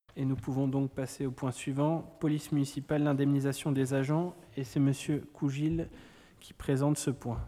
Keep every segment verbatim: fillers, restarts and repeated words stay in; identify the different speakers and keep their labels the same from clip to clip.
Speaker 1: Et nous pouvons donc passer au point suivant, police municipale, l'indemnisation des agents. Et c'est M. Cougil qui présente ce point.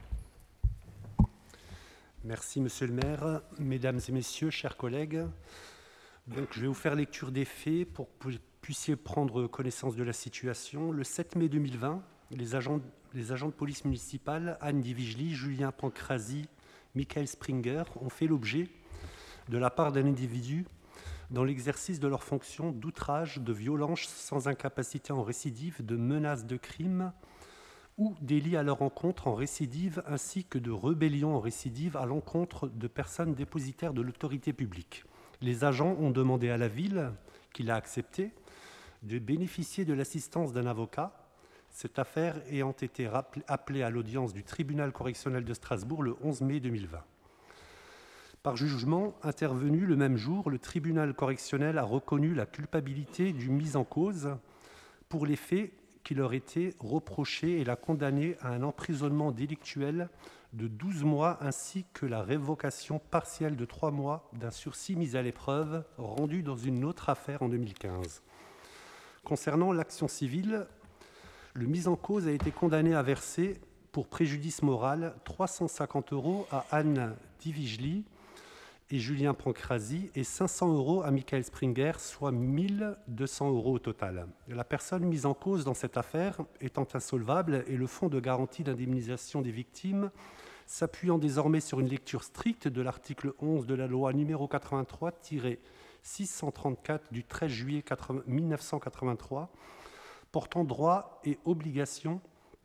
Speaker 2: Merci, Monsieur le maire. Mesdames et messieurs, chers collègues, donc, je vais vous faire lecture des faits pour que vous puissiez prendre connaissance de la situation. Le sept mai deux mille vingt, les agents, les agents de police municipale, Anne Divigely, Julien Pancrazi, Michael Springer, ont fait l'objet, de la part d'un individu, dans l'exercice de leurs fonctions, d'outrage, de violence sans incapacité en récidive, de menaces de crime ou délits à leur encontre en récidive, ainsi que de rébellion en récidive à l'encontre de personnes dépositaires de l'autorité publique. Les agents ont demandé à la ville, qui l'a accepté, de bénéficier de l'assistance d'un avocat, cette affaire ayant été appelée à l'audience du tribunal correctionnel de Strasbourg le onze mai deux mille vingt. Par jugement intervenu le même jour, le tribunal correctionnel a reconnu la culpabilité du mis en cause pour les faits qui leur étaient reprochés et l'a condamné à un emprisonnement délictuel de douze mois ainsi que la révocation partielle de trois mois d'un sursis mis à l'épreuve rendu dans une autre affaire en deux mille quinze. Concernant l'action civile, le mis en cause a été condamné à verser pour préjudice moral trois cent cinquante euros à Anne Divigely et Julien Pancrazi et cinq cents euros à Michael Springer, soit mille deux cents euros au total. La personne mise en cause dans cette affaire étant insolvable et le fonds de garantie d'indemnisation des victimes s'appuyant désormais sur une lecture stricte de l'article onze de la loi numéro quatre-vingt-trois tiret six cent trente-quatre du treize juillet mille neuf cent quatre-vingt-trois portant droits et obligations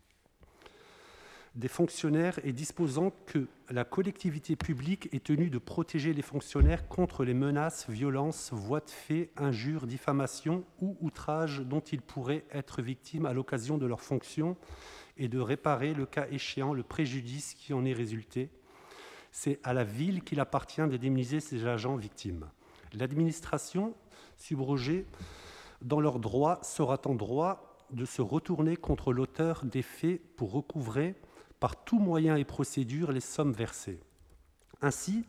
Speaker 2: des fonctionnaires et disposant que la collectivité publique est tenue de protéger les fonctionnaires contre les menaces, violences, voies de fait, injures, diffamations ou outrages dont ils pourraient être victimes à l'occasion de leurs fonctions et de réparer, le cas échéant, le préjudice qui en est résulté. C'est à la ville qu'il appartient d'indemniser ses agents victimes. L'administration, subrogée dans leurs droits, sera en droit de se retourner contre l'auteur des faits pour recouvrer par tout moyen et procédure les sommes versées. Ainsi,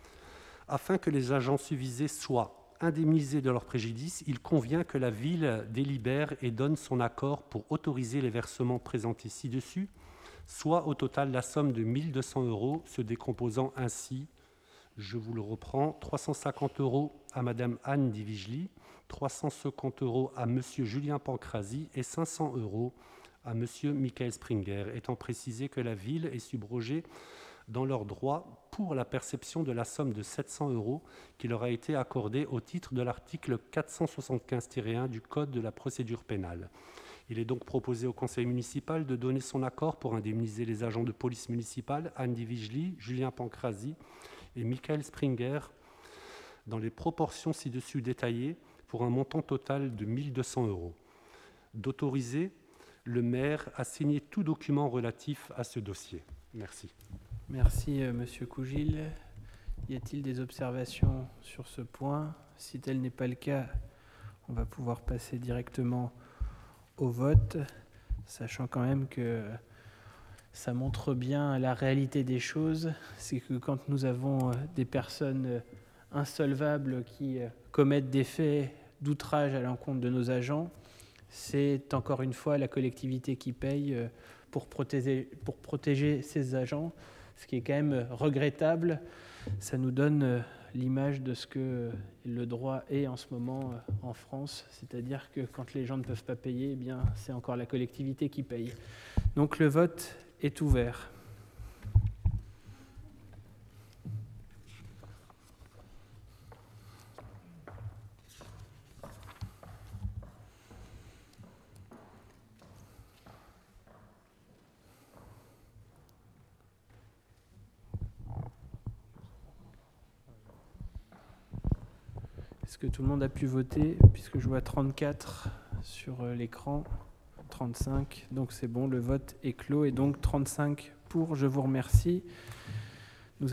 Speaker 2: afin que les agents susvisés soient indemnisés de leur préjudice, il convient que la ville délibère et donne son accord pour autoriser les versements présentés ci-dessus, soit au total la somme de mille deux cents euros, se décomposant ainsi, je vous le reprends, trois cent cinquante euros à Madame Anne Divigely, trois cent cinquante euros à Monsieur Julien Pancrazi et cinq cents euros à Monsieur Michael Springer, étant précisé que la ville est subrogée dans leurs droits pour la perception de la somme de sept cents euros qui leur a été accordée au titre de l'article quatre cent soixante-quinze tiret un du Code de la procédure pénale. Il est donc proposé au conseil municipal de donner son accord pour indemniser les agents de police municipale Anne Divigely, Julien Pancrazi et Michael Springer dans les proportions ci-dessus détaillées pour un montant total de mille deux cents euros. D'autoriser le maire à signer tout document relatif à ce dossier. Merci.
Speaker 1: Merci, euh, Monsieur Cougil. Y a-t-il des observations sur ce point? Si tel n'est pas le cas, on va pouvoir passer directement au vote, sachant quand même que ça montre bien la réalité des choses. C'est que quand nous avons des personnes insolvables qui commettent des faits d'outrage à l'encontre de nos agents, c'est encore une fois la collectivité qui paye pour protéger, pour protéger ses agents, ce qui est quand même regrettable. Ça nous donne l'image de ce que le droit est en ce moment en France, c'est-à-dire que quand les gens ne peuvent pas payer, eh bien, c'est encore la collectivité qui paye. Donc le vote est ouvert. Est-ce que tout le monde a pu voter? Puisque je vois trente-quatre sur l'écran, trente-cinq, donc c'est bon, le vote est clos, et donc trente-cinq pour, je vous remercie.